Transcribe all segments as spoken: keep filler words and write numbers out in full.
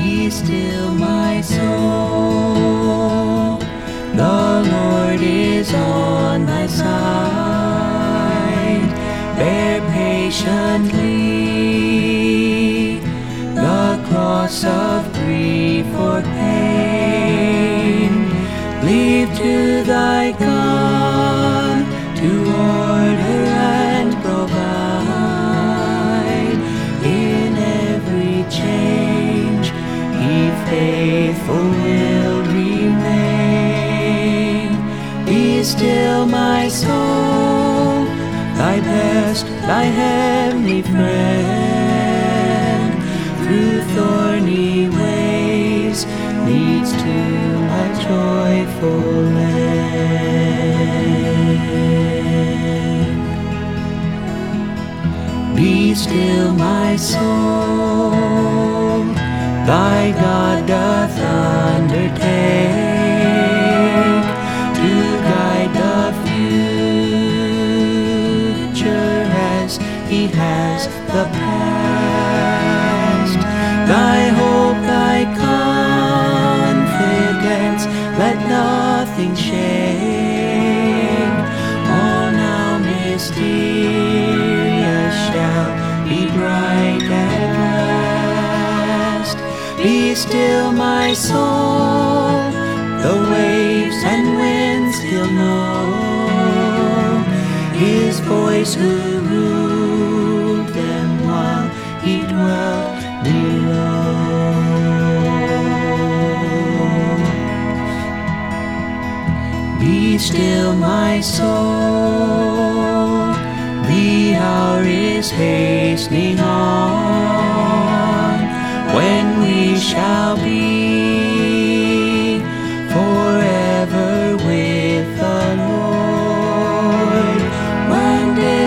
Be still, my soul. The Lord is on thy side. Bear patiently the cross of grief or pain. Leave to thy God to order and provide. In every change He faithful will remain. Be still, my soul, thy best, thy heavenly friend, through thorny ways leads to a joyful land. Be still, my soul, thy God doth undertake to guide the future as He has the past. Thy hope, thy confidence, let nothing shake. All now mysterious shall be bright at last. Be still, my soul, the waves and winds still know His voice who ruled them while He dwelt below. Be still, my soul, the hour is hastening on, when we shall be forever with the Lord. When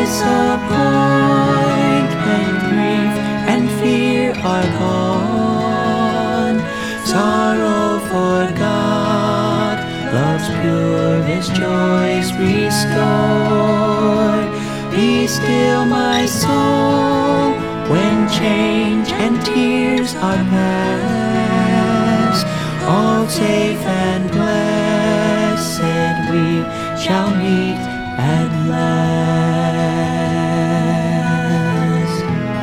disappointment, grief, and fear are gone, sorrow forgot, love's purest joys restored. Be still, my soul, when change and tears are past. All safe and blessed we shall meet at last.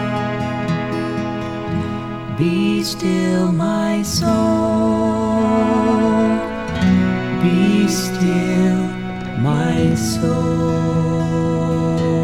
Be still, my soul. Be still, my soul.